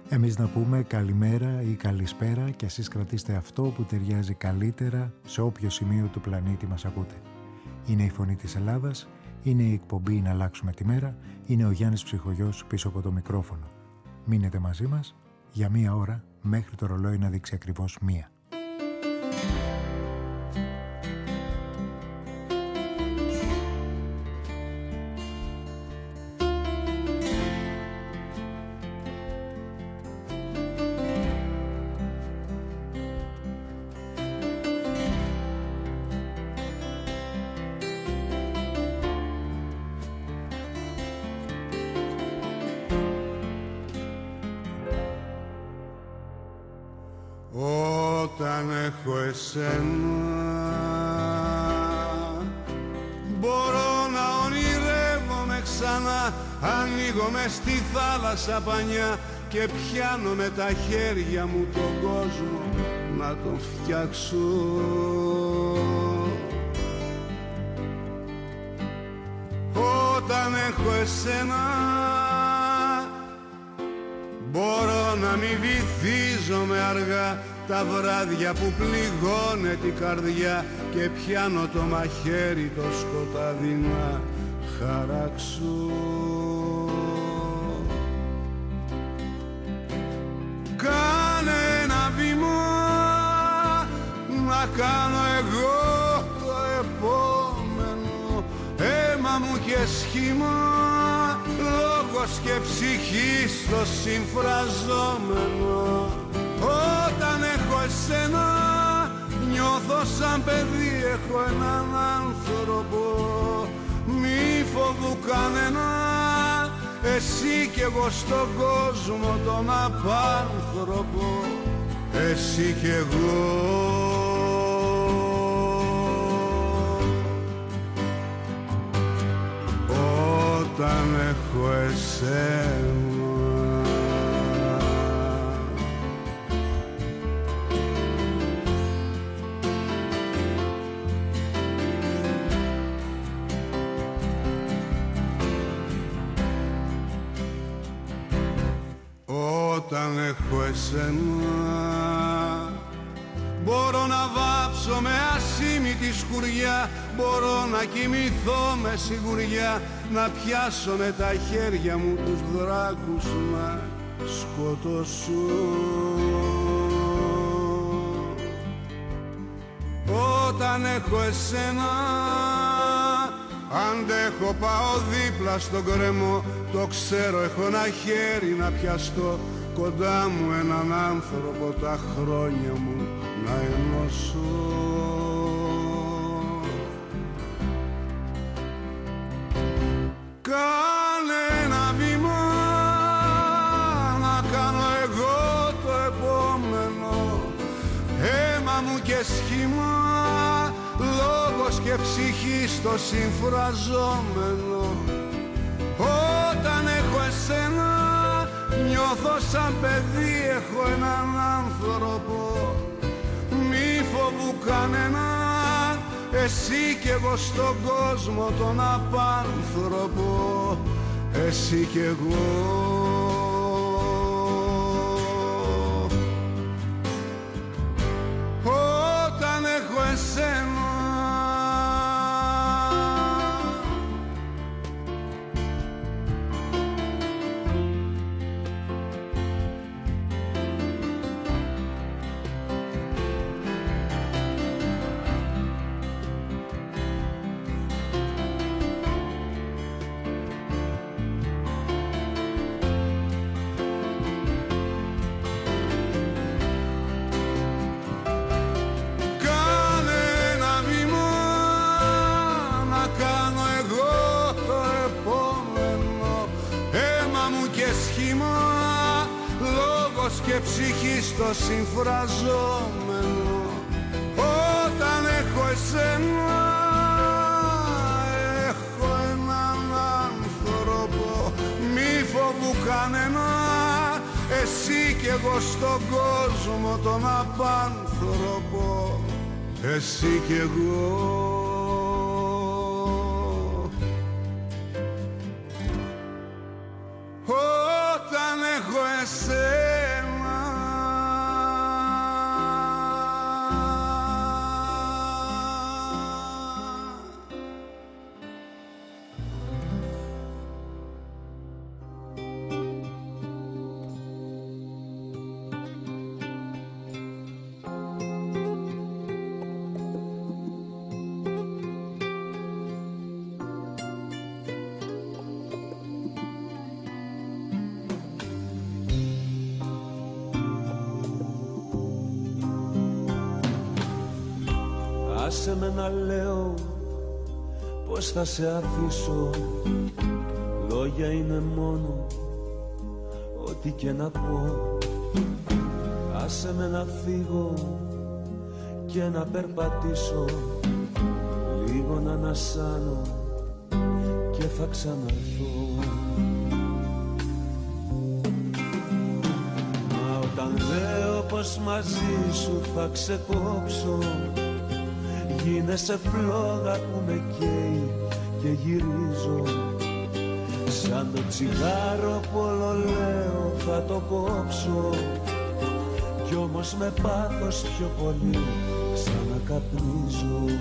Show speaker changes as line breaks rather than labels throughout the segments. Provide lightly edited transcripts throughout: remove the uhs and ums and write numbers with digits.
Εμείς να πούμε καλημέρα ή καλησπέρα και εσείς κρατήστε αυτό που ταιριάζει καλύτερα σε όποιο σημείο του πλανήτη μας ακούτε. Είναι η Φωνή της Ελλάδας, είναι η εκπομπή «Να αλλάξουμε τη μέρα», είναι ο Γιάννης Ψυχογιός πίσω από το μικρόφωνο. Μείνετε μαζί μας για 1 ώρα μέχρι το ρολόι να δείξει ακριβώς 1.
Μπορώ να ονειρεύομαι ξανά, ανοίγω στη θάλασσα πανιά και πιάνω με τα χέρια μου τον κόσμο να τον φτιάξω. Όταν έχω εσένα μπορώ να μην βυθίζομαι αργά τα βράδια που πληγώνε την καρδιά και πιάνω το μαχαίρι το σκοτάδι να χαράξω. Κάνε ένα βήμα να κάνω εγώ το επόμενο, αίμα μου και σχήμα, λόγος και ψυχή στο συμφραζόμενο. Όταν έχω εσένα νιώθω σαν παιδί, έχω έναν άνθρωπο, μη φοβού κανένα, εσύ κι εγώ στον κόσμο τον απάνθρωπο, εσύ κι εγώ. Όταν έχω εσένα όταν έχω εσένα μπορώ να βάψω με ασήμητη σκουριά, μπορώ να κοιμηθώ με σιγουριά, να πιάσω με τα χέρια μου τους δράκους να σκοτώσω. Όταν έχω εσένα αντέχω, πάω δίπλα στον κρεμό, το ξέρω, έχω ένα χέρι να πιαστώ, κοντά μου έναν άνθρωπο τα χρόνια μου να ενώσω. Κάνε ένα βήμα να κάνω εγώ το επόμενο, αίμα μου και σχήμα, λόγος και ψυχή στο συμφραζόμενο. Όταν έχω εσένα νιώθω σαν παιδί, έχω έναν άνθρωπο, μη φοβού κανένα, εσύ κι εγώ στον κόσμο τον απάνθρωπο, εσύ κι εγώ. Όταν έχω εσένα και ψυχή στο συμφραζόμενο. Όταν έχω εσένα έχω έναν άνθρωπο, μη φοβού κανένα, εσύ κι εγώ στον κόσμο τον απάνθρωπο, εσύ κι εγώ. Όταν έχω εσένα
Άσε με να λέω πως θα σε αφήσω. Λόγια είναι μόνο ό,τι και να πω. Άσε με να φύγω και να περπατήσω, λίγο να ανασάνω και θα ξαναρθώ. Μα όταν λέω πως μαζί σου θα ξεκόψω, γίνεσαι φλόγα που με καίει και γυρίζω. Σαν το τσιγάρο που όλο λέω θα το κόψω, κι όμως με πάθος πιο πολύ ξανακαπνίζω.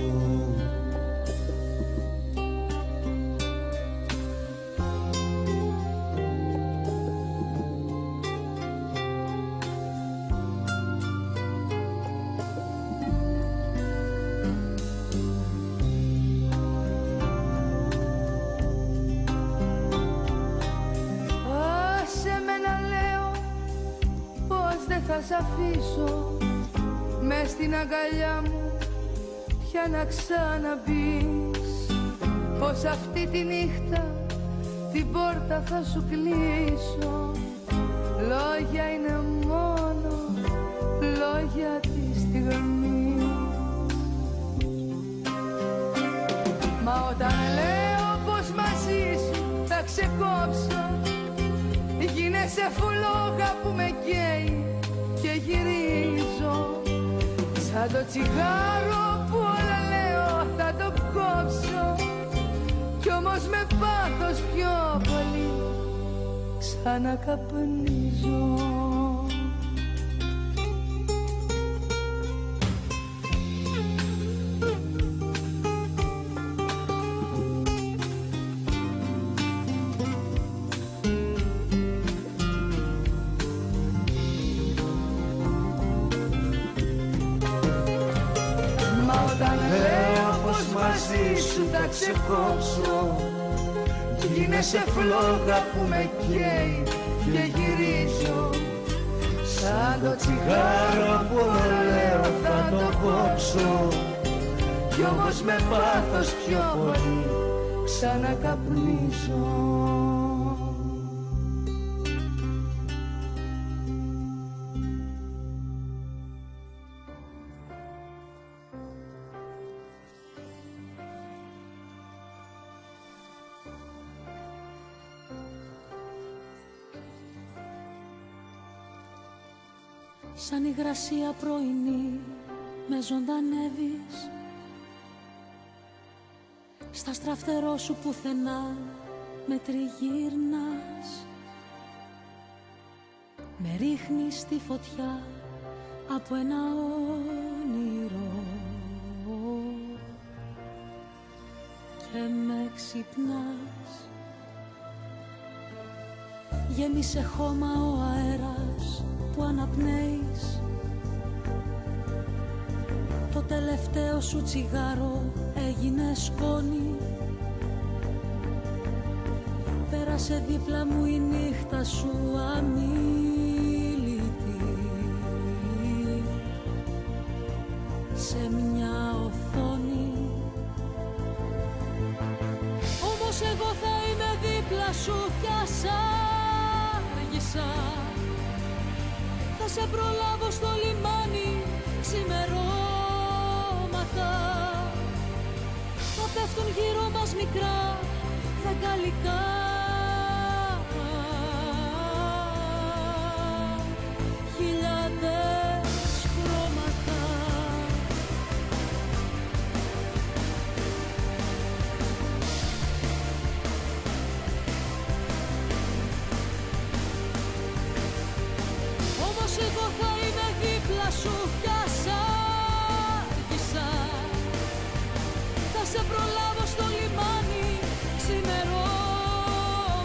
Μες στην αγκαλιά μου πια να ξαναμπείς, πως αυτή τη νύχτα την πόρτα θα σου κλείσω. Λόγια είναι μόνο λόγια τη στιγμή. Μα όταν λέω πως μαζί σου θα ξεκόψω, γίνεσαι φλόγα που με καίει και γυρίζω. Σαν το τσιγάρο που όλα λέω θα το κόψω, κι όμως με πάθος πιο πολύ ξανακαπνίζω. Θα ξεκόψω, γίνεσαι φλόγα που με καίει και γυρίζω. Σαν το τσιγάρο που λέω θα το κόψω, κι όμως με πάθος πιο πολύ ξανακαπνίζω.
Σαν υγρασία πρωινή με ζωντανεύεις, στα στραφτερό σου πουθενά με τριγύρνας. Με ρίχνεις στη φωτιά από ένα όνειρο και με ξυπνάς. Γέμισε χώμα ο αέρας που αναπνέεις, το τελευταίο σου τσιγάρο έγινε σκόνη. Πέρασε δίπλα μου η νύχτα σου αμίλητη, σε μια οθόνη. Όμως εγώ θα είμαι δίπλα σου κι ας άργησα, θα σε προλάβω στο λιμάνι ξημερώματα. Θα πέφτουν γύρω μας μικρά δαγκαλικά, χιλιάδες χρώματα. Όμως εγώ θα είμαι δίπλα σου κι ας άργησα, θα σε προλάβω στο λιμάνι ξημερώματα.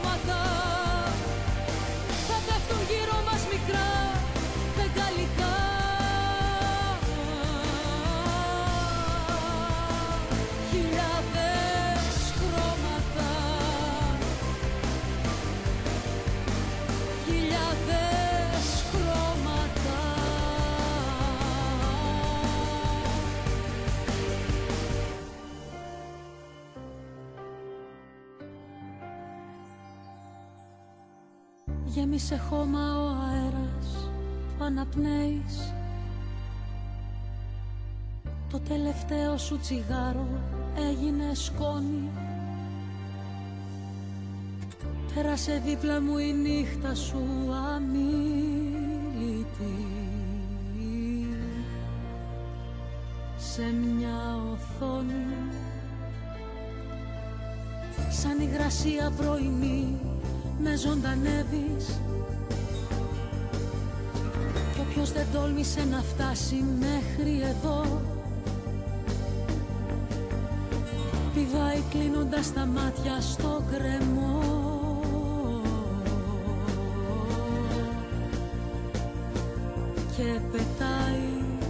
Γέμισε χώμα ο αέρας, αναπνέεις. Το τελευταίο σου τσιγάρο έγινε σκόνη. Πέρασε δίπλα μου η νύχτα σου αμίλητη. Σε μια οθόνη σαν υγρασία πρωινή με ζωντανεύεις. Κι όποιος δεν τόλμησε να φτάσει μέχρι εδώ πηδάει κλείνοντας τα μάτια στο γκρεμό. Και πετάει.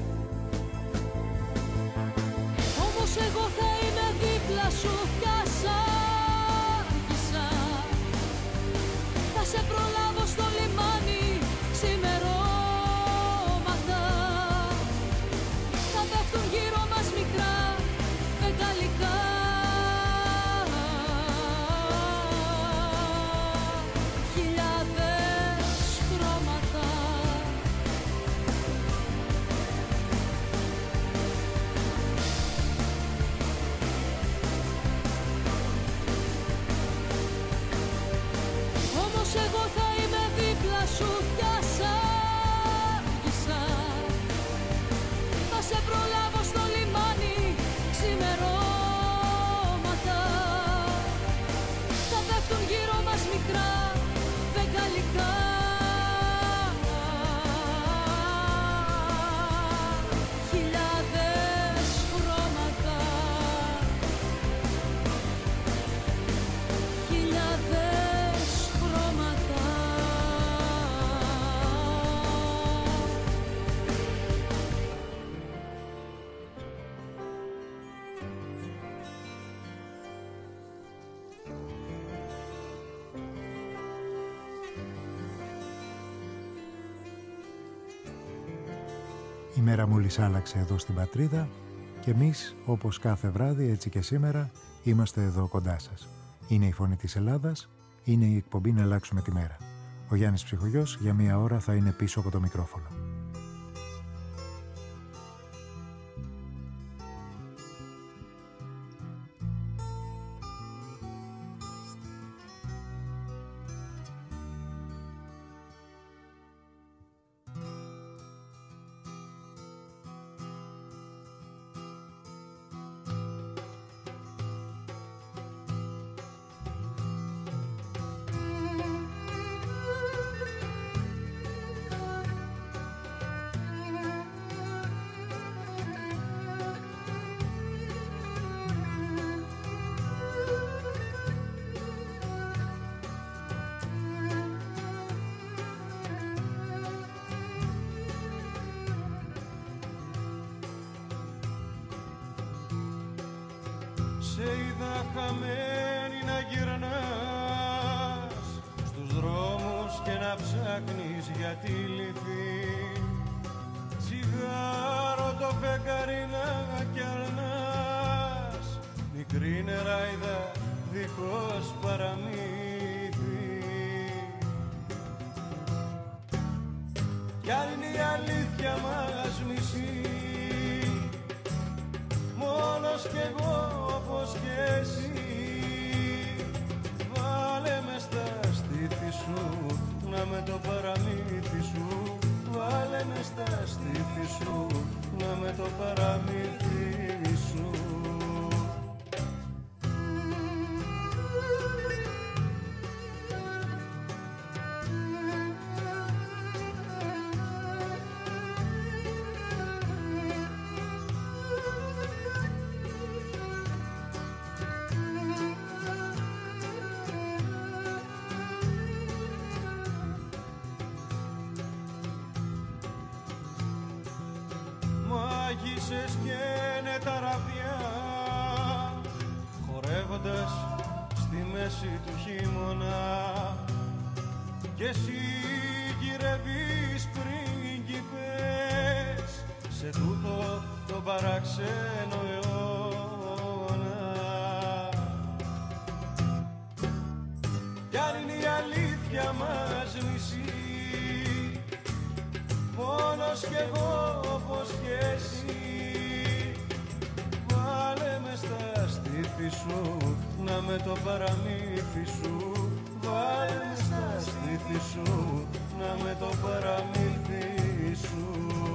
Όμως εγώ θα είμαι δίπλα σου κι ας άργησα. Θα σε προλάβω στο λιμάνι ξημερώματα. Θα πέφτουν γύρω μας μικρά φεγγαλικά. Χιλιάδες χρώματα. Όμως εγώ θα είμαι δίπλα σου κι ας άργησα. Θα σε προλάβω στο λιμάνι ξημερώματα. Θα πέφτουν γύρω μας μικρά φεγγαλικά. Χιλιάδες χρώματα. Χιλιάδες χρώματα.
Η μέρα μόλις άλλαξε εδώ στην πατρίδα και εμείς, όπως κάθε βράδυ, έτσι και σήμερα, είμαστε εδώ κοντά σας. Είναι η Φωνή της Ελλάδας, είναι η εκπομπή «Να αλλάξουμε τη μέρα». Ο Γιάννης Ψυχογιός για μία ώρα θα είναι πίσω από το μικρόφωνο.
Σε είδα χαμένη να γυρνάς στους δρόμους και να ψάχνεις για τη λυθή. Τσιγάρο το φεγγάρι να κιαλνάς, μικρή νεράιδα δίχως παραμύθι. Κι αν είναι η αλήθεια μας μισή, μόνος κι εγώ όπως και εσύ, βάλε με στα στήθη σου, να με το παραμύθι σου. Βάλε με στα στήθη σου, να με το παραμύθι σου. Μάγισσες καίνε τα ραβδιά, χορεύοντας στη μέση του χειμώνα, κι εσύ γυρεύεις πρίγκιπες σε τούτο το παράξενο αιώνα. Κι αν είναι η αλήθεια μας μισή,
κι εγώ όπως κι εσύ. Βάλε με στα στήθη σου, να με το παραμύθι σου. Βάλε με στα στήθη σου, να με το παραμύθι σου.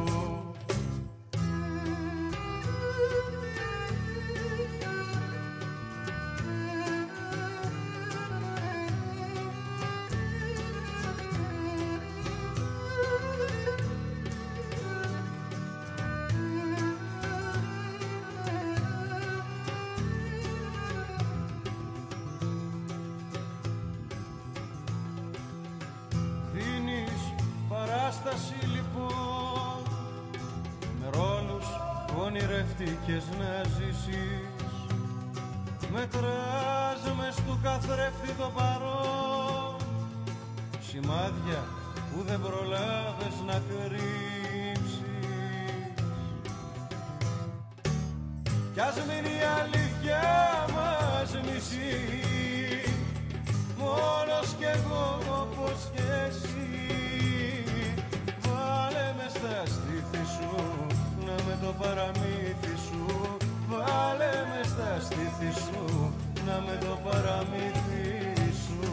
Λοιπόν, με ρόλους ονειρευτικές να ζήσεις, μετράς μες του καθρέφτη το παρόν, σημάδια που δεν προλάβες να κρύψεις. Κι ας μείνει η αλήθεια μας μισή, μόνος κι εγώ όπως κι εσύ. Βάλε με στα στήθη σου, να με το παραμύθι σου. Βάλε με στα στήθη σου, να με το παραμύθι σου.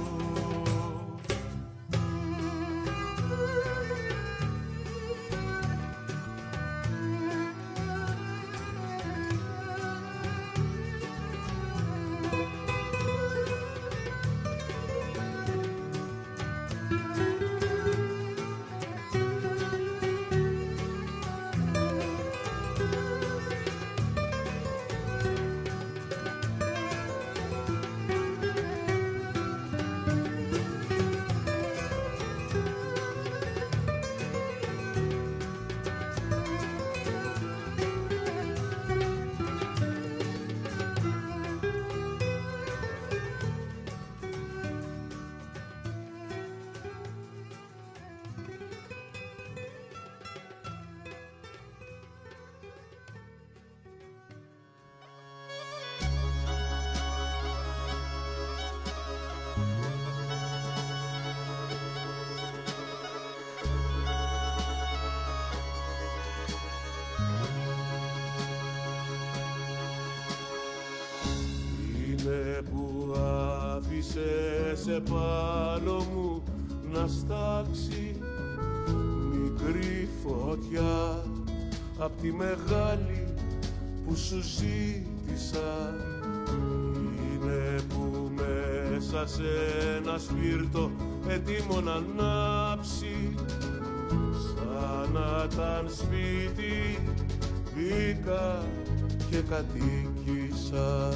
Που άφησες επάνω μου να στάξει μικρή φωτιά απ' τη μεγάλη που σου ζήτησα. Είναι που μέσα σε ένα σπίρτο έτοιμο να ανάψει, σαν να ήταν σπίτι μπήκα και κατοίκησα.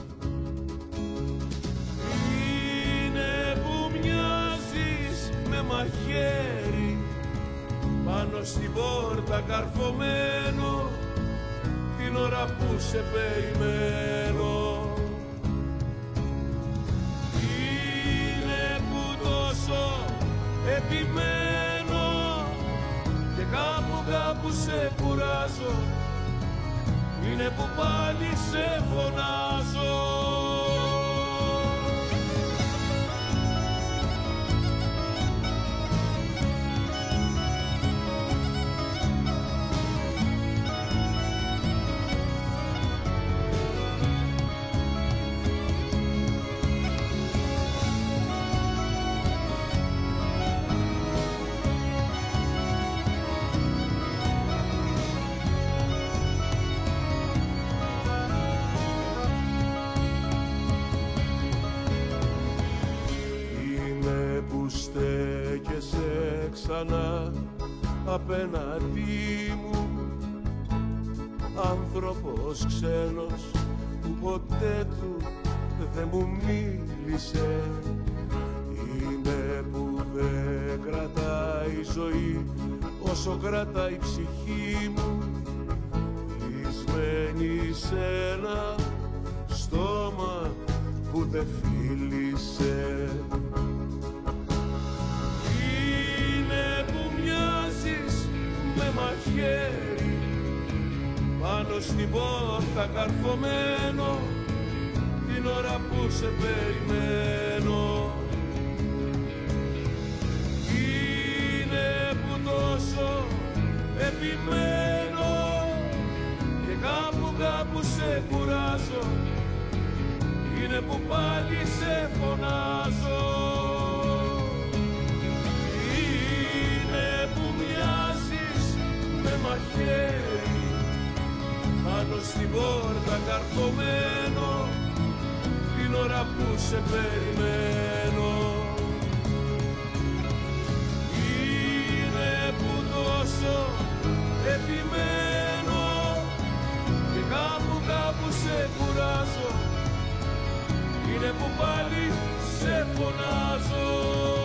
Με μαχαίρι πάνω στην πόρτα καρφωμένο, την ώρα που σε περιμένω. Είναι που τόσο επιμένω και κάπου σε κουράζω. Είναι που πάλι σε φωνάζω. Στέκεσαι ξανά απέναντί μου, άνθρωπος ξένος που ποτέ του δεν μου μίλησε. Είναι που δεν κρατάει ζωή όσο κρατάει η ψυχή μου, κλεισμένη σε ένα στόμα που δεν φίλησε. Με μαχαίρι πάνω στην πόρτα καρφωμένο, την ώρα που σε περιμένω. Είναι που τόσο επιμένω και κάπου σε κουράζω, είναι που πάλι σε φωνάζω. Είναι που μοιάζεις με μαχαίρι πάνω στην πόρτα καρφωμένο την ώρα που σε περιμένω. Είναι που τόσο επιμένω και κάπου σε κουράζω, είναι που πάλι σε φωνάζω.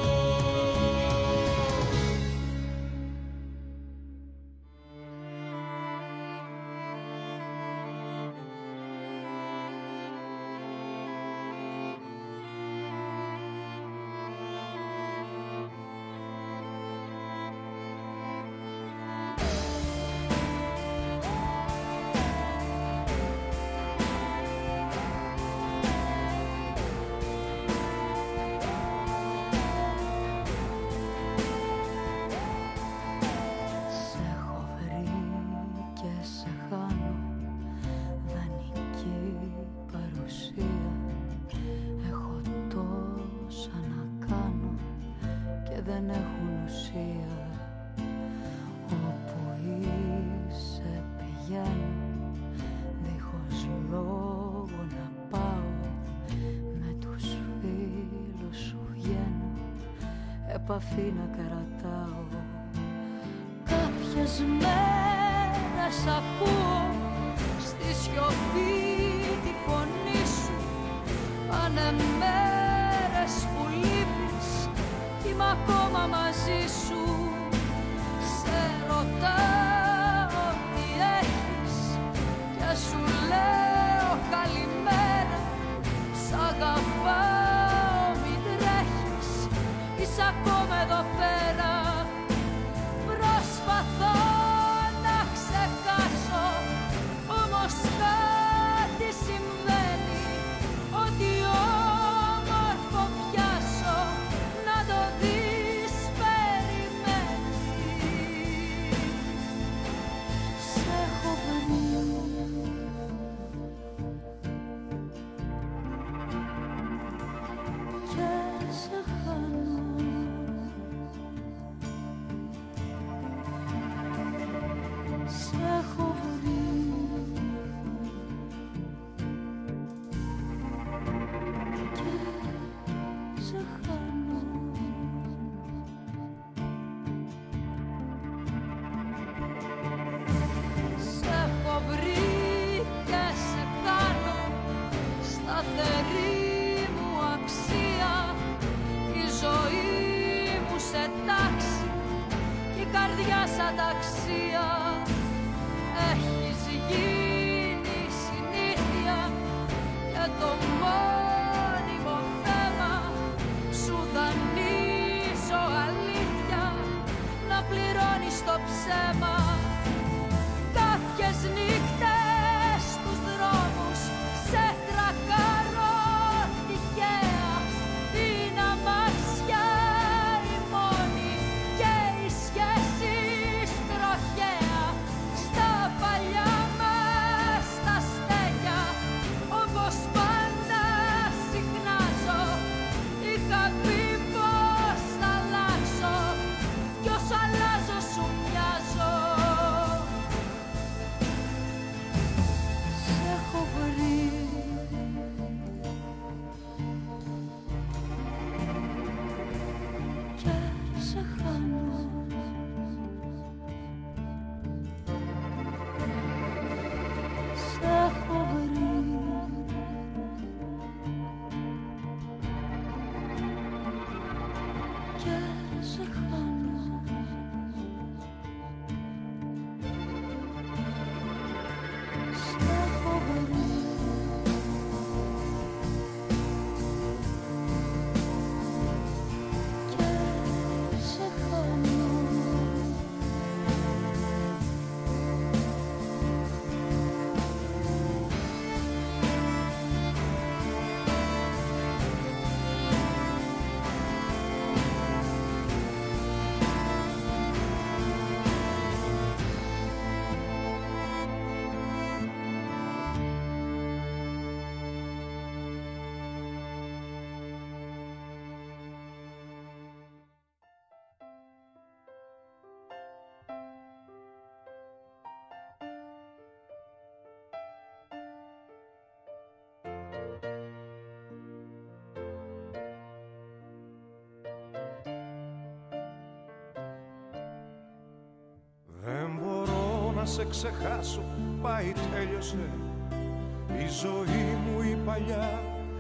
Επαφή να κρατάω. Κάποιες μέρες ακούω στη σιωπή τη φωνή σου. Πάνε μέρες που λείπεις κι είμαι ακόμα μαζί σου. Σε ρωτάω τι έχεις και σου λέω καλημέρα. Σ' αγαπάω, μην τρέχεις, είσαι ακόμα εδώ πέρα. Προσπαθώ να ξεχάσω, όμως κάτι συμβαίνει. Ό,τι όμορφο πιάσω, να το δεις περιμένει. Σ' έχω βρει και σε χάνω. Σ' έχω βρει και σε χάνω. Σ' έχω βρει και σε χάνω. Σταθερή μου αξία, η ζωή μου σε τάξη και η καρδιά σαν ταξία. Έχεις γίνει συνήθεια και το μόνιμο θέμα σου δανείζω αλήθεια να πληρώνεις το ψέμα. Κάποιες νύχτες στους δρόμους σε τρακάρω τυχαία. Είναι αμάξια η μόνη και οι σχέσεις τροχαία. Στα παλιά
σε ξεχάσω, πάει τέλειωσε. Η ζωή μου η παλιά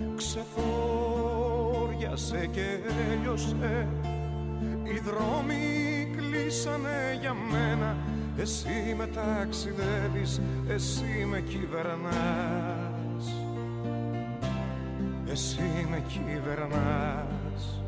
ξεθόριασε και έλειωσε. Οι δρόμοι κλείσανε για μένα, εσύ με ταξιδεύεις, εσύ με κυβερνάς, εσύ με κυβερνάς.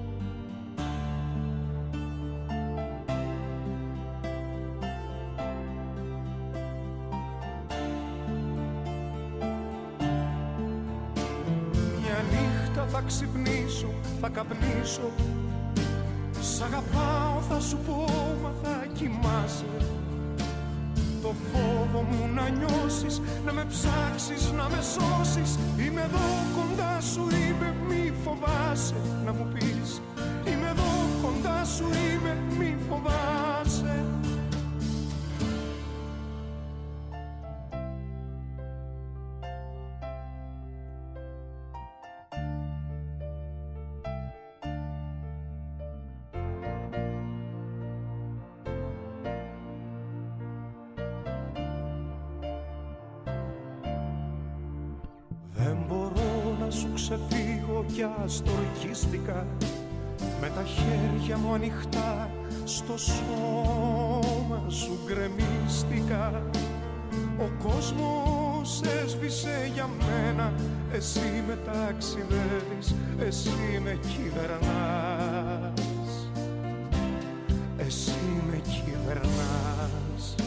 Μια νύχτα θα ξυπνήσω, θα καπνίσω, σ' αγαπάω θα σου πω, μα θα κοιμάσαι. Το φόβο μου να νιώσεις, να με ψάξεις, να με σώσεις. Είμαι εδώ κοντά σου, είμαι, μη φοβάσαι. Να μου πεις, είμαι εδώ κοντά σου, είμαι, μη φοβάσαι. Ξεφύγω κι αστορκίστηκα, με τα χέρια μου ανοιχτά στο σώμα σου γκρεμίστηκα. Ο κόσμος έσβησε για μένα, εσύ με ταξιδεύεις, εσύ με κυβερνάς, εσύ με κυβερνάς.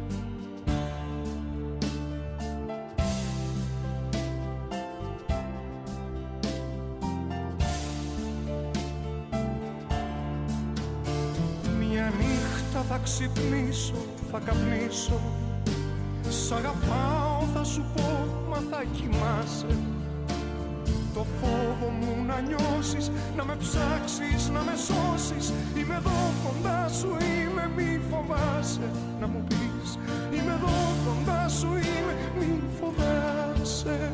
Θα ξυπνήσω, θα καπνίσω, σ' αγαπάω θα σου πω, μα θα κοιμάσαι. Το φόβο μου να νιώσεις, να με ψάξεις, να με σώσεις. Είμαι εδώ κοντά σου, είμαι, μη φοβάσαι. Να μου πεις, είμαι εδώ κοντά σου, είμαι, μη φοβάσαι.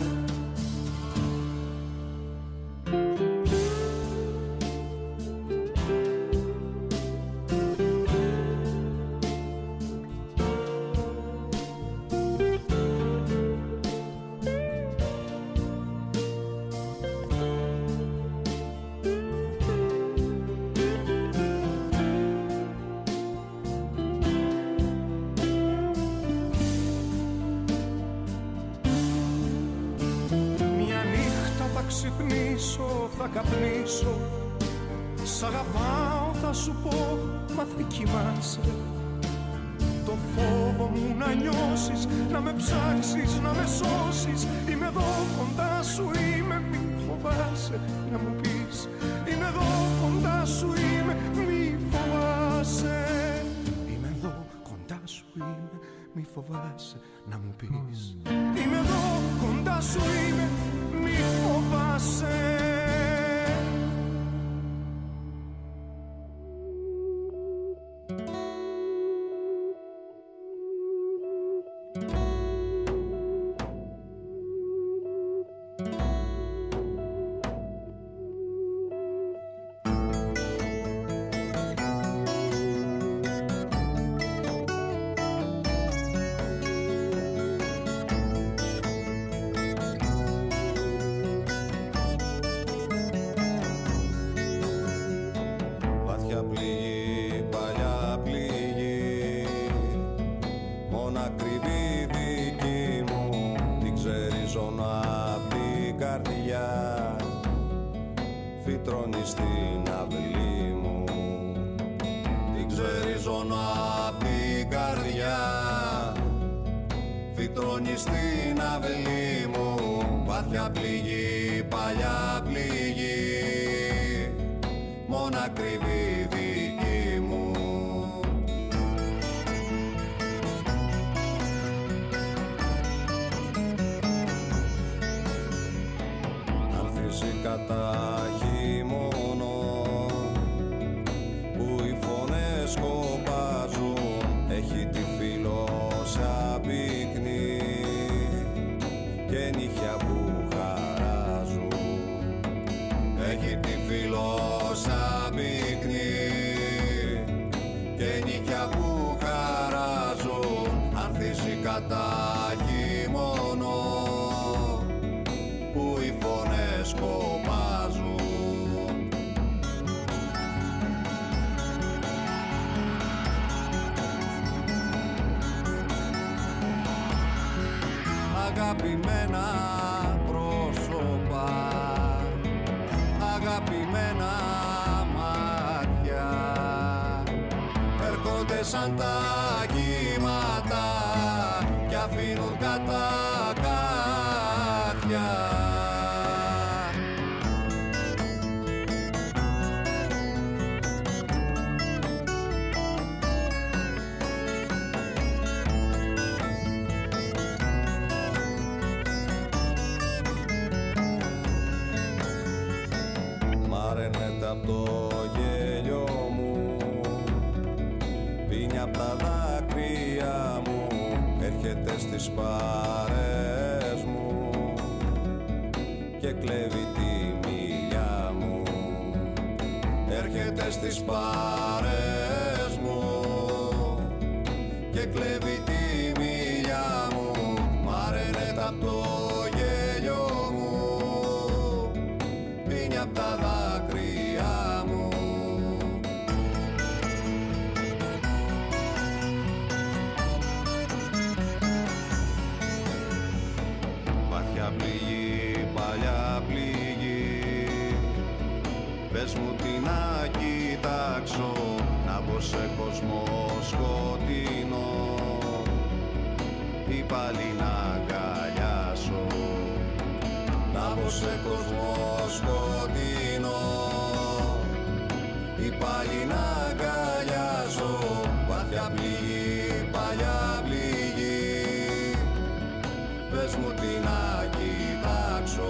Θα καπνίσω, σ' αγαπάω θα σου πω, μα θα κοιμάσαι. Το φόβο μου να νιώσεις, να με ψάξεις, να με σώσεις. Είμαι εδώ κοντά σου, είμαι, μη φοβάσαι. Να μου πεις, είμαι εδώ κοντά σου, είμαι, μη φοβάσαι. Είμαι εδώ κοντά σου, είμαι, μη φοβάσαι. Να μου πεις, είμαι εδώ κοντά σου, είμαι, μη φοβάσαι.
σκοπάζουν. Αγαπημένα πρόσωπα, αγαπημένα μάτια, έρχονται σαν τα κύματα κι αφήνουν κατά κάτια. Απ' το γέλιο μου, πίνει απ' τα δάκρυα μου, έρχεται στις παρές μου και κλέβει τη μιλιά μου. Έρχεται στις παρές μου και κλέβει τη μιλιά μου. Μαρενέτα απ' το γέλιο μου, πίνει απ' τα δάκρυα. Πληγή, παλιά πληγή, πες μου τι να κοιτάξω, να μπω σε κόσμο σκοτεινό ή πάλι να αγκαλιάσω. Να μπω σε κόσμο σκοτεινό ή πάλι να αγκαλιάσω. Βαθιά πληγή, παλιά πληγή, πες μου τι να κοιτάξω.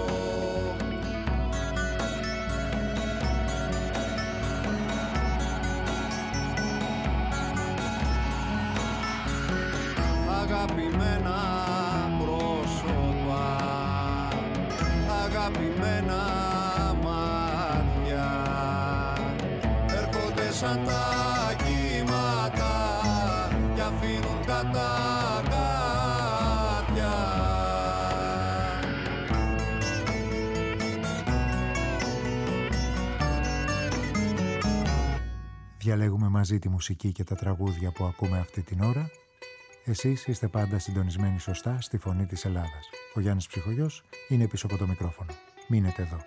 Αγαπημένα πρόσωπα, αγαπημένα μάτια, έρχονται σαν τα κύματα κι αφήνουν κατά κάτια.
Διαλέγουμε μαζί τη μουσική και τα τραγούδια που ακούμε αυτή την ώρα. Εσείς είστε πάντα συντονισμένοι σωστά στη Φωνή της Ελλάδας. Ο Γιάννης Ψυχογιός είναι πίσω από το μικρόφωνο. Μείνετε εδώ.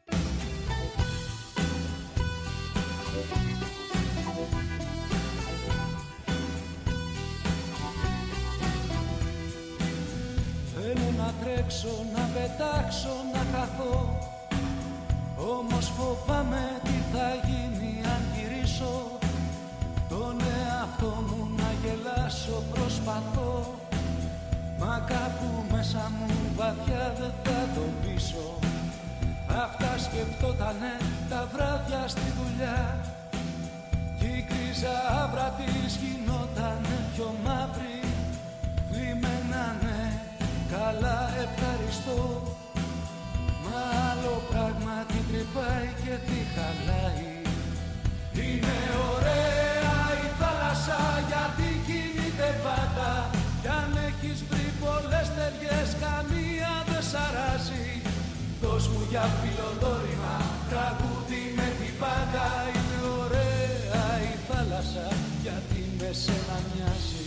Θέλω να τρέξω, να πετάξω, να χαθώ, όμως φοβάμαι τι θα γίνει αν γυρίσω. Τον εαυτό μου να γελάσω προσπαθώ, μα κάπου μέσα μου βαθιά δεν θα το πείσω. Αυτά σκεφτότανε τα βράδια στη δουλειά κι η κρίζα άβρα της γινότανε πιο μαύρη. Θλιμμένανε, καλά ευχαριστώ, μα άλλο πράγμα την τρυπάει και τη χαλάει. Είναι ωραία η θάλασσα γιατί κινείται πάντα, κι αν έχεις βρει πολλές ταιριές καμία δεν σ' αράζει. Δώσ' μου για φιλοδόρημα τραγούδι με την πάντα. Είναι ωραία η θάλασσα γιατί με σένα μοιάζει.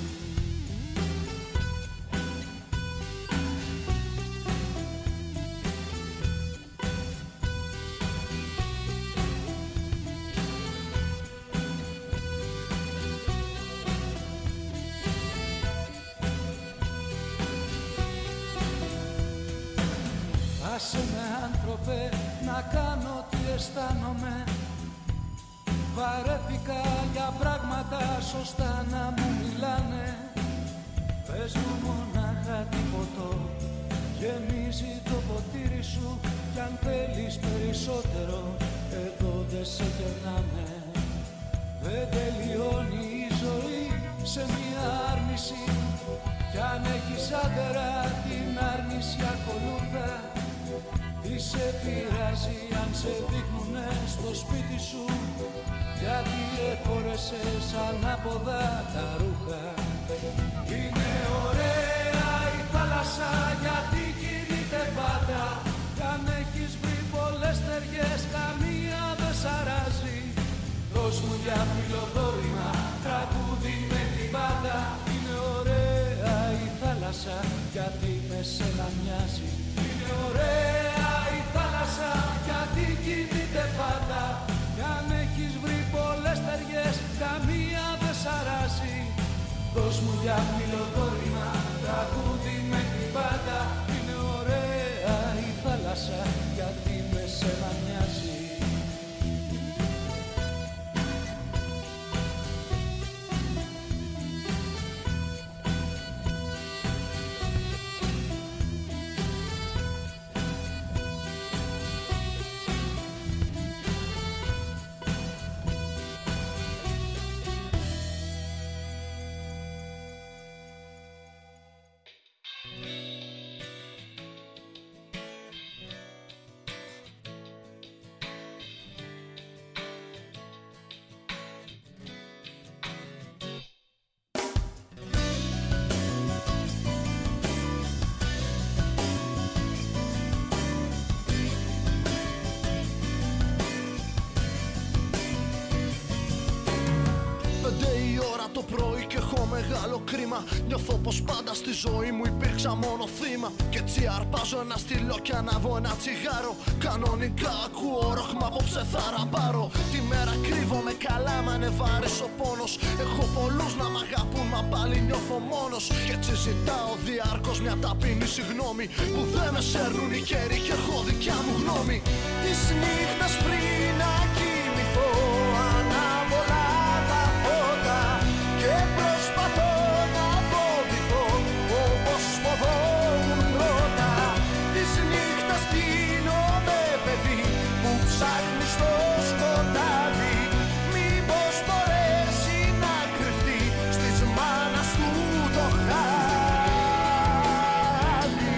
Άσε με άνθρωπε να κάνω τι αισθάνομαι. Βαρέθηκα για πράγματα σωστά να μου μιλάνε. Πες μου μονάχα τι ποτό γεμίζει το ποτήρι σου, κι αν θέλεις περισσότερο εδώ δεν σε κερνάμε. Δεν τελειώνει η ζωή σε μια άρνηση, κι αν έχεις άντερα την άρνηση ακολούθα. Τι σε πειράζει αν σε δείχνουνε στο σπίτι σου, γιατί εφόρεσες ανάποδα τα ρούχα. Είναι ωραία η θάλασσα γιατί κινείται πάντα, κι αν έχεις γιατί με σένα μοιάζει. Είναι ωραία η θάλασσα γιατί κινείται πάντα. Κι αν έχεις βρει πολλές ταιριές καμία δεν σ' αράζει. Δώσ' μου για φιλοδόρημα τραγούδι με την πάντα. Είναι ωραία η θάλασσα γιατί με σένα μοιάζει.
Μεγάλο κρίμα. Νιώθω πως πάντα στη ζωή μου υπήρξα μόνο θύμα. Κι έτσι αρπάζω ένα στυλό και ανάβω ένα τσιγάρο. Κανονικά ακούω ροκ, μα απόψε θα ραμπάρω. Τη μέρα κρύβομαι καλά, μα είναι βάρης ο πόνος. Έχω πολλούς να μ' αγαπούν, μα πάλι νιώθω μόνος. Κι έτσι ζητάω διάρκως μια ταπεινή συγγνώμη που δεν με σέρνουν οι καιροί και έχω δικιά μου γνώμη. Τις νύχτες πριν να κοιμηθώ ανάβω τα φώτα και προσπαθώ να φοβηθώ όπως φοβόμουν πρώτα. Τις νύχτες πίνομαι παιδί που ψάχνει στο σκοτάδι. Μήπως μπορέσει να κρυφτεί στις μάνας του το χάδι.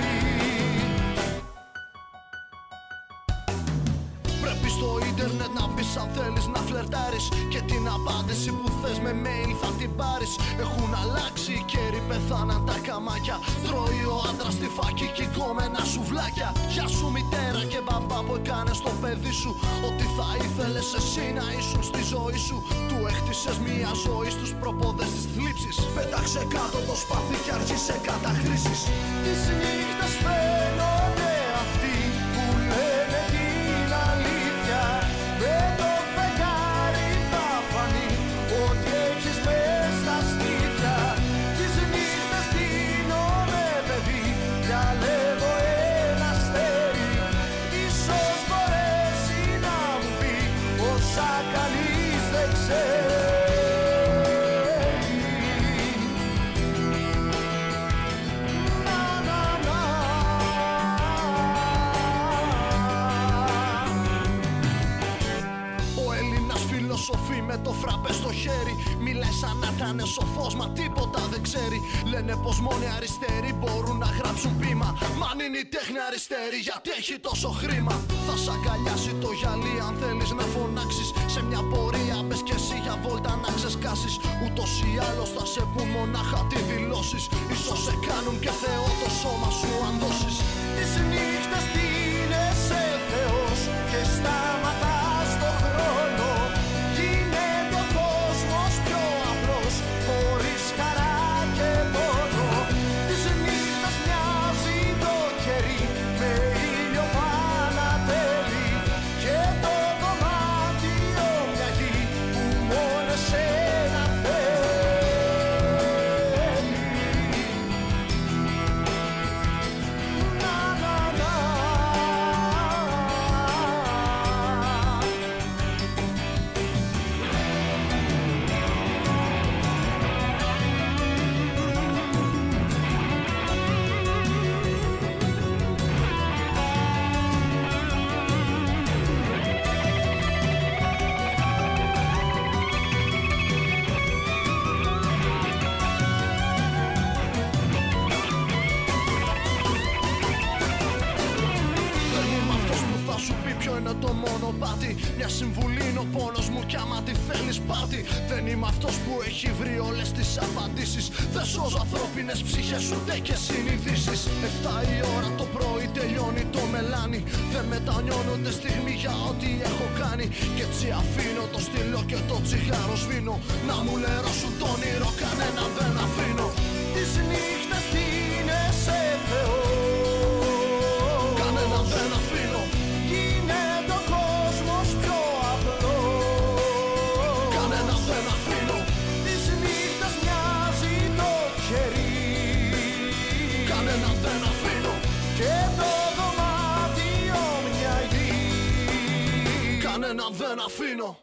Πρέπει στο ίντερνετ να μπεις αν θέλεις να φλερτάρεις. Και την απάντηση που θες με mail θα την πάρεις. Έχουν αλλάξει οι καιροί, πεθάναν τα καμάκια. Τρώει ο άντρας τη φάκη και κομμένα σουβλάκια. Γεια σου μητέρα και μπαμπά που έκανες το παιδί σου. Ό,τι θα ήθελες εσύ να ήσουν στη ζωή σου. Του έχτισες μια ζωή στους προπόδες της θλίψης. Πέταξε κάτω το σπαθί και άρχισε καταχρήσεις. Τις νύχτες φαίνονται αυτοί που λένε την αλήθεια. Με το φεγγάρι θα φανεί ό,τι έχεις μες στα στήθια. Τις νύχτες δίνομαι παιδί, διαλέγω ένα αστέρι. Ίσως μπορέσει να μου πει όσα κανείς δεν ξέρει. Φιλοσοφεί με το φραπέ στο χέρι. Μιλάει σαν να ήταν σοφός, μα τίποτα δεν ξέρει. Λένε πως μόνοι αριστεροί μπορούν να γράψουν ποίημα. Μα αν είναι η τέχνη αριστερή, γιατί έχει τόσο χρήμα. Θα σ' αγκαλιάσει το γυαλί αν θέλεις να φωνάξεις. Σε μια πορεία μπες κι εσύ για βόλτα να ξεσκάσεις. Ούτως ή άλλως θα σε πουν μονάχα τι δηλώσεις. Ίσως σε κάνουν και Θεό το σώμα σου αν δώσεις. Τις νύχτες δίνεσαι Θεός και σταματάς το χρόνο. Γίνεται ο κόσμος πιο απλός, χωρίς χαρά και πόνο. Τις νύχτες μοιάζει το κερί με ήλιο πανατέλει. Και το δωμάτιο μια γη που μόνο εσένα θέλει. Να, να, να. Δεν είμαι αυτός που θα σου πει ποιο είναι το μονοπάτι. Μια συμβουλή είναι ο πόνος μου κι άμα τη θέλεις πάτη. Δεν είμαι αυτός που έχει βρει όλες τις απαντήσεις. Δεν σώζω ανθρώπινες ψυχές ούτε και συνειδήσεις. 7 η ώρα το πρωί τελειώνει το μελάνι. Δεν μετανιώνω ούτε στιγμή για ό,τι έχω κάνει. Κι έτσι αφήνω το στυλό και το τσιγάρο σβήνω. Να μου λερώσουν το όνειρο κανένα δεν αφήνω. Τις νύχτες δίνεσαι κανέναν δεν αφήνω.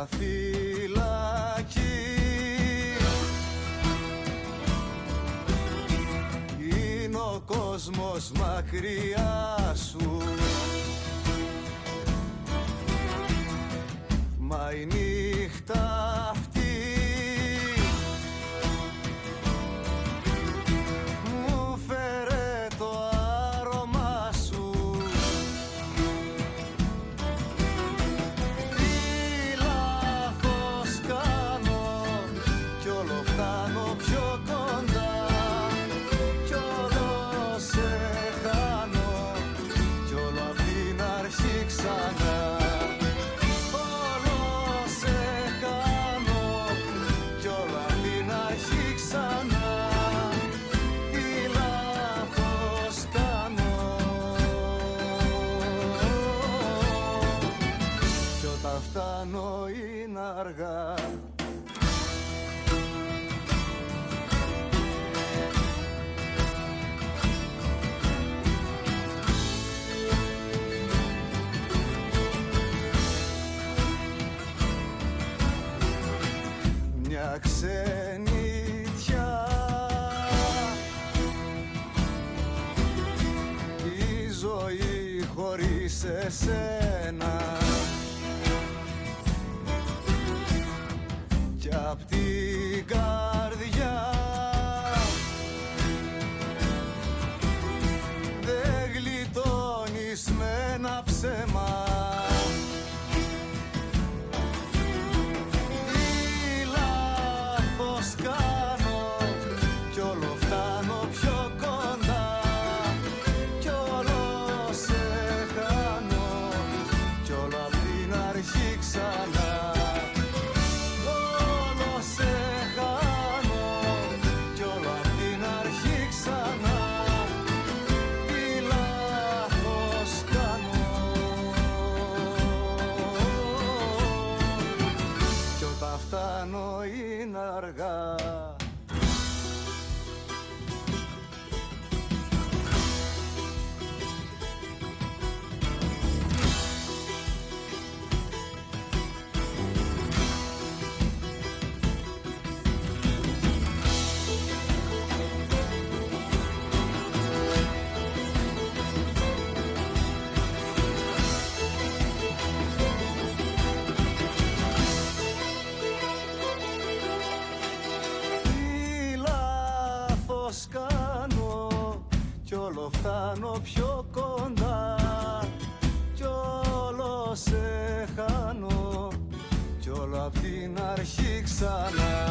φυλακή. Είναι ο κόσμος μακριά σου, μα η νύχτα αυτή μου φέρε το άρωμά σου. Τι λάθος κάνω κι όλο φτάνω πιο κοντά, κι όλο σε χάνω κι όλο απ' την αρχή ξανά. Φτάνω είναι αργά. Μια ξενιτιά, η ζωή χωρίς εσένα, κι απ' την καρδιά δεν γλιτώνεις με ένα ψέμα. Τι λάθος κάνω κι όλο φτάνω πιο κοντά, κι όλο σε χάνω κι όλο απ' την αρχή ξανά. Φτάνω είναι αργά. Κάνω κι όλο φτάνω πιο κοντά, κι όλο σε χάνω κι όλο απ' την αρχή ξανά.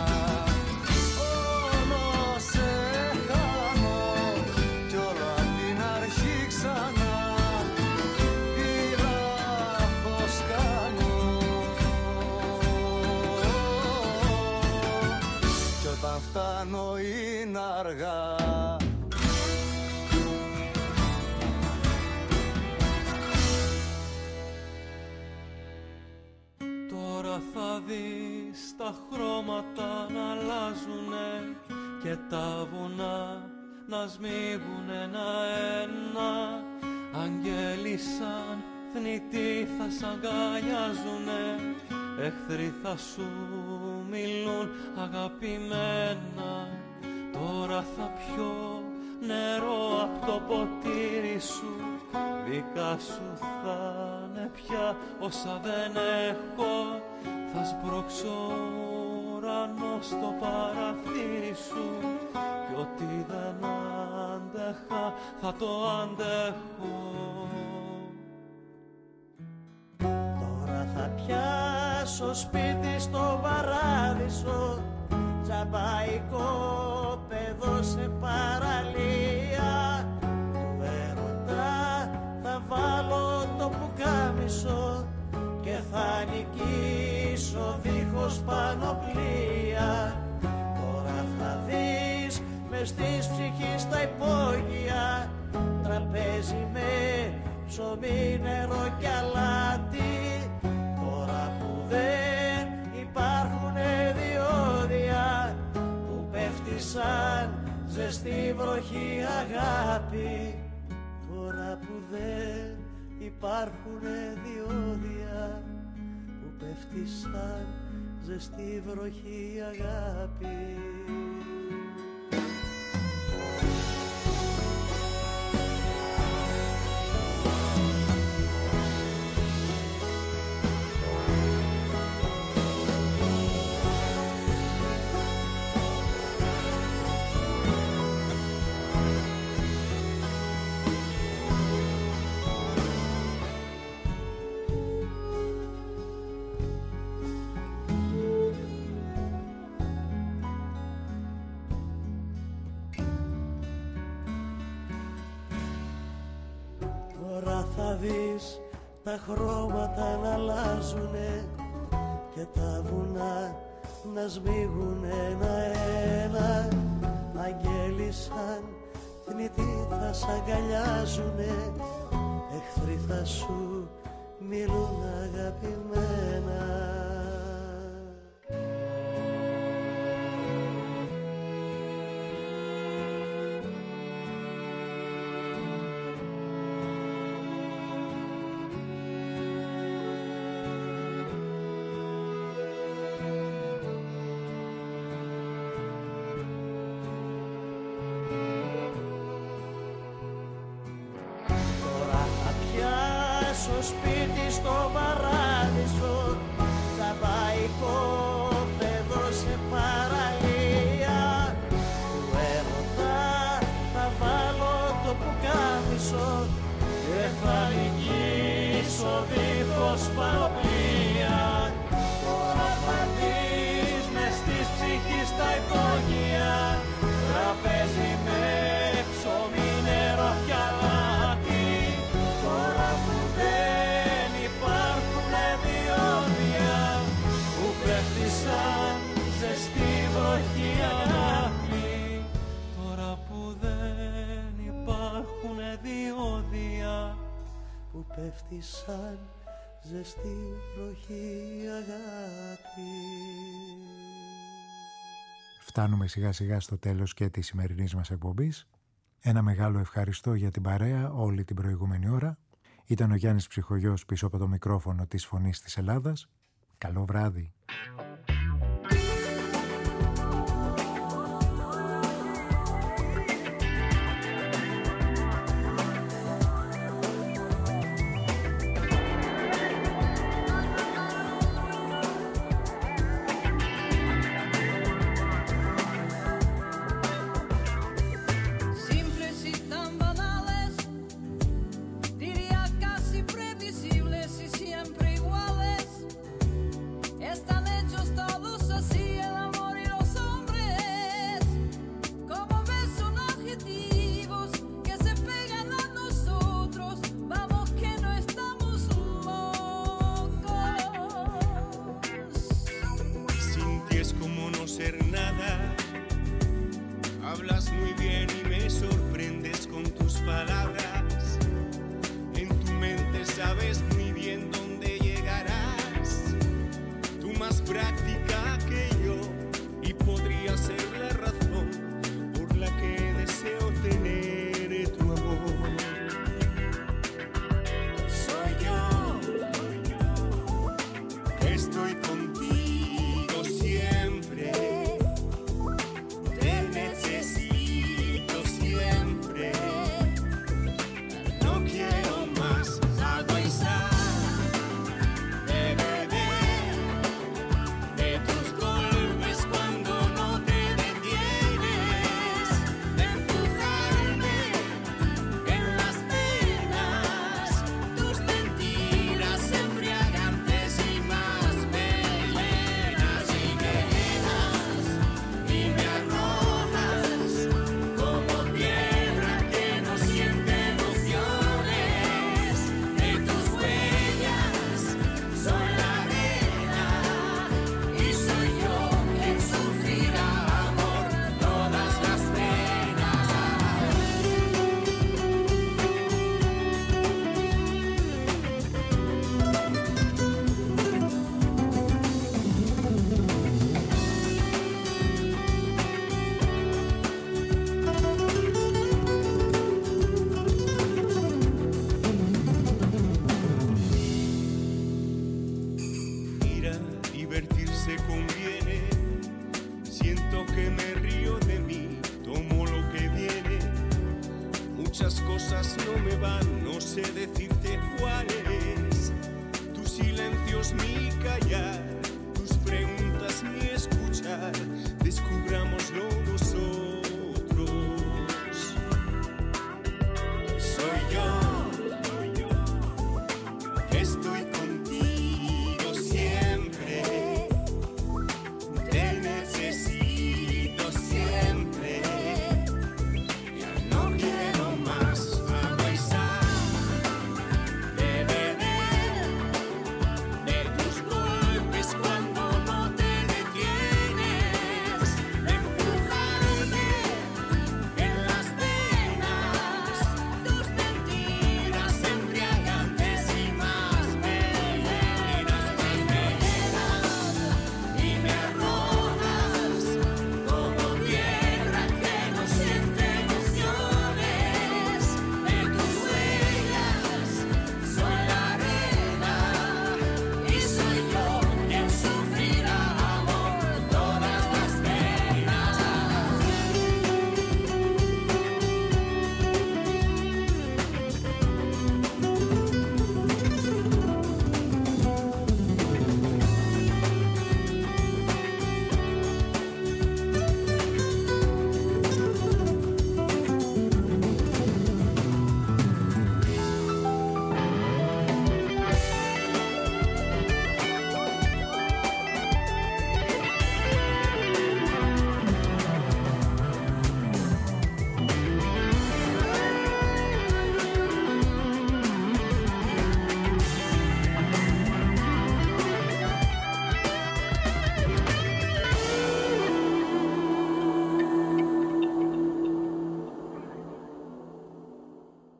Όλο σε χάνω κι όλο απ' την αρχή ξανά. Τι λάθος κάνω κι όταν φτάνω είναι αργά.
Τώρα θα δεις τα χρώματα να αλλάζουνε και τα βουνά να σμίγουν ένα-ένα. Αγγέλοι σαν θνητοί θα σ' αγκαλιάζουνε, εχθροί θα σου μιλούν αγαπημένα. Τώρα θα πιω νερό απ' το ποτήρι σου, δικά σου θα είναι πια όσα δεν έχω. Θα σπρώξω ουρανό στο παραθύρι σου κι ό,τι δεν άντεχα θα το αντέχω.
Τώρα θα πιάσω σπίτι στο παράδεισο, τζαμπαϊκό παιδό σε παραλία. Του έρωτα θα βάλω το πουκάμισο και θα νικήσω δίχως πανοπλία. Τώρα θα δεις μες της ψυχής τα υπόγεια, τραπέζι με ψωμί, νερό κι αλάτι. Τώρα που δεν υπάρχουνε διόδια που πέφτει σαν ζεστή βροχή αγάπη. Τώρα που δεν υπάρχουνε διόδια που πέφτει σαν ζεστή βροχή αγάπη. Τα χρώματα να αλλάζουνε και τα βουνά να σμίγουν ένα-ένα. Αγγέλοι σαν θνητοί θα σ' αγκαλιάζουνε, εχθροί θα σου μιλούν αγαπημένα.
Σπίτι στο παράδεισο, τσαμπαϊκό παιδό σε παραλία. Του έρωτα θα βάλω το πουκάμισο και θα νικήσω δίχως πανοπλία. Τώρα θα δεις μες της ψυχής τα υπόγεια, τραπέζι με ψωμί, νερό κι αλάτι. Τώρα που δεν υπάρχουν διόδια που πέφτει σαν ζεστή βροχή αγάπη. Τώρα που δεν υπάρχουν διόδια
που πέφτει σαν ζεστή βροχή αγάπη.
Φτάνουμε σιγά σιγά στο τέλος και της σημερινής μας εκπομπής. Ένα μεγάλο ευχαριστώ για την παρέα όλη την προηγούμενη ώρα. Ήταν ο Γιάννης Ψυχογιός πίσω από το μικρόφωνο της Φωνής της Ελλάδας. Καλό βράδυ.